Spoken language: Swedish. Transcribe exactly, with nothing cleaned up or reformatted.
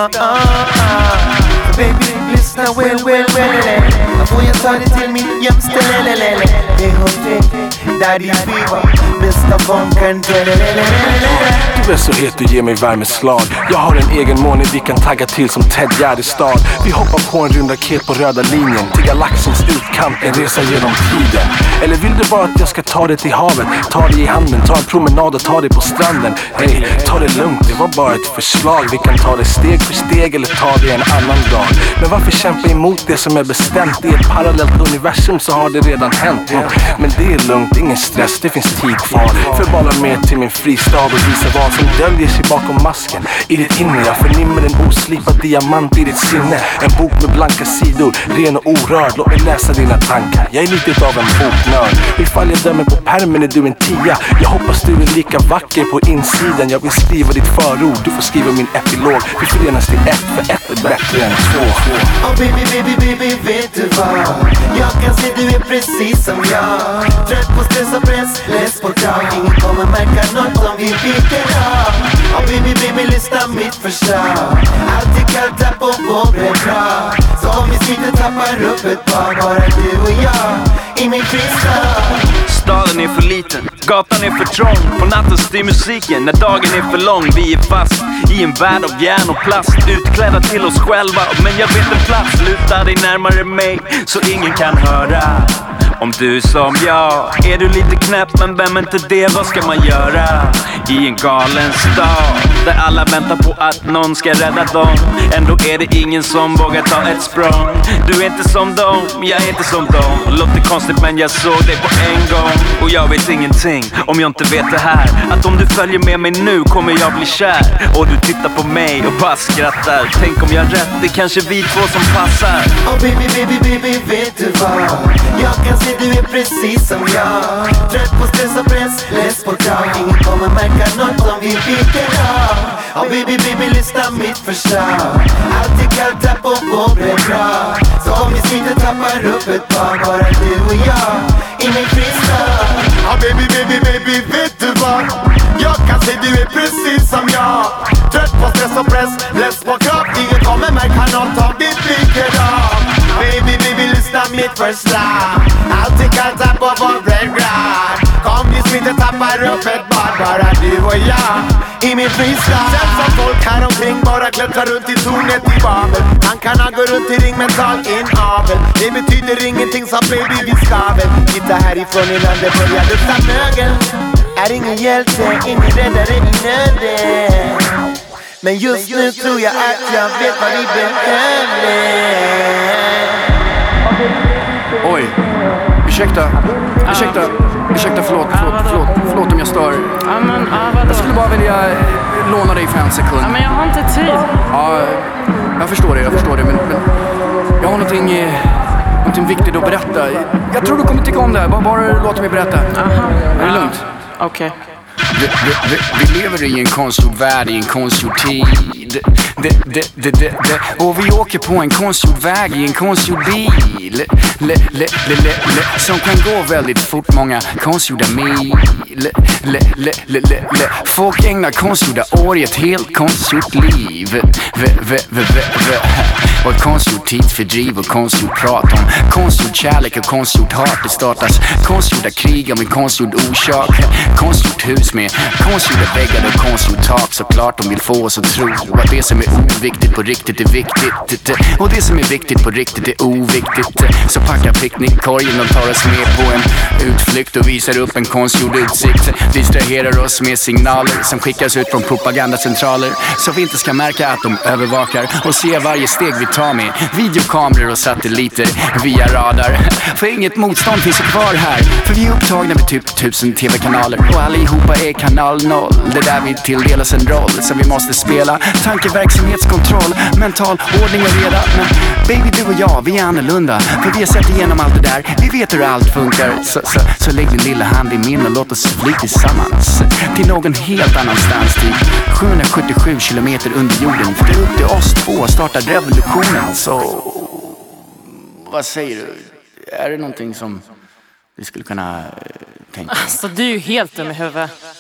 start. Baby, lyssna well, well, well. Jag får jag ta det till min jämställdhet. Det är hotel, daddy fever. Bästa funkan. Du är så het, du ger mig värmeslag. Jag har en egen måne vi kan tagga till som Ted Gärdestad. Vi hoppar på en rund raket på röda linjen till galaxens utkant, en resa genom tiden. Eller vill du bara att jag ska ta dig till havet? Ta dig i handen, ta en promenad och ta dig på stranden. Hej, ta det lugnt, det var bara ett förslag. Vi kan ta det steg för steg eller ta det en annan dag. Men varför kämpa emot det som är bestämt? I ett parallellt universum så har det redan hänt. Men det är lugnt, ingen stress, det finns tid kvar. För bara med till min fristad och visa vad som döljer sig bakom masken. I ditt inre, jag förnimmer en oslipad diamant i ditt sinne. En bok med blanka sidor, ren och orörd. Låt mig läsa dina tankar, jag är lite av en boknörd. Ifall jag dömer på pärmen är du en tia. Jag hoppas du är lika vacker på insidan. Jag vill skriva ditt förord, du får skriva min epilog. Vi förenas till ett, för ett är bättre än två. Oh baby, baby, baby, vet du vad? Jag kan se du är precis som jag. Trött på stress och press, less på drag. Ingen kommer märka något om vi byter av. Oh baby, baby, lyssna mitt förslag. Alltid kallt där på vår bredda. Så om vi sitter tappar upp ett par. Bara du och jag i min fristad. Staden är för liten, gatan är för trång. På natten styr musiken när dagen är för lång. Vi är fast i en värld av järn och plast, utklädda till oss själva. Men jag vet en plats, luta dig närmare mig så ingen kan höra. Om du är som jag, är du lite knäpp men vem inte det, vad ska man göra? I en galen stad, där alla väntar på att någon ska rädda dem. Ändå är det ingen som vågar ta ett språng. Du är inte som dem, jag är inte som dem. Låter konstigt men jag såg det på en gång. Och jag vet ingenting om jag inte vet det här, att om du följer med mig nu kommer jag bli kär. Och du tittar på mig och bara skrattar. Tänk om jag har rätt, det är kanske vi två som passar. Oh baby, baby, baby, vet du vad? Jag kan se du är precis som jag. Trött på stress och press, less på drag. Ingen kommer märka något om vi byter av. Oh baby, baby, lyssna mitt förslag. Alltid kallt där på vår bredda. Så om vi sitter tappar upp ett par. Bara du och jag i min fristad. Oh baby, baby, baby, vet du vad? Jag kan se du är precis som jag. Trött på stress och press, less på krav. Ingen kommer märka något om vi byter av. Baby, baby, lyssna mitt förslag. Alltid kallt där på vår bredda. Kom vi sitter tappar upp ett bar. Bara du och jag i min fristad. Sätt som folk här omkring bara klättrar runt i tornet i Babel. Tankarna går runt i ring mental inavel. Det betyder ingenting så baby vi ska väl titta härifrån innan det börjar lukta mögel. Är ingen hjälte, ingen räddare i nöden. Men just nu tror jag att jag vet vad vi behöver. Oj, ursäkta, ursäkta, ursäkta, förlåt, förlåt, förlåt, förlåt om jag stör. Ja, men, ja, vadå? Jag skulle bara vilja låna dig för en sekund. Ja, men jag har inte tid. Ja, jag förstår det, jag förstår det, men, men jag har någonting, eh, någonting viktigt att berätta. Jag tror du kommer tycka om det här, bara, bara låt mig berätta. Aha. Är det lugnt? Okej. Okay. Vi, vi, vi, vi lever i en konstgjord värld, i en konstgjord tid. Det, det, det, det, det. Och vi åker på en konstgjord väg i en konstgjord bil. Le, le, le, le, le, som kan gå väldigt fort, många konstgjorda mil. Le, le, le, le, le, le. Folk ägnar konstgjorda år i ett helt konstgjort liv. Ve, ve, ve, ve, ve. Och ett konstgjort tidsfördriv och konstgjort prat om konstgjord kärlek och konstgjort hat. Det startas konstgjorda krig om en konstgjord orsak. Konstgjort hus med konstgjorda väggar och konstgjort tak. Såklart de vill få oss att tro att det som är oviktigt på riktigt är viktigt. Och det som är viktigt på riktigt är oviktigt. Så packa picknickkorgen och tar oss med på en utflykt och visar upp en konstgjord utsikt. Distraherar oss med signaler som skickas ut från propagandacentraler, så vi inte ska märka att de övervakar och ser varje steg vi tar med videokameror och satelliter via radar. För inget motstånd finns kvar här, för vi är upptagna med typ tusen tv-kanaler och allihopa är kanal noll. Det där vi tilldelas en roll som vi måste spela. Tankeverksamhetskontroll, mental ordning och reda. Men baby, du och jag, vi är annorlunda, för vi har sett igenom allt det där. Vi vet hur allt funkar. Så, så, så lägg din lilla hand i min och låt oss fly tillsammans till någon helt annanstans, till sjuhundrasjuttiosju kilometer under jorden. För det är upp till oss två att starta revolutionen. Så vad säger du? Är det någonting som du skulle kunna tänka? Alltså, du är ju helt dum i huvudet.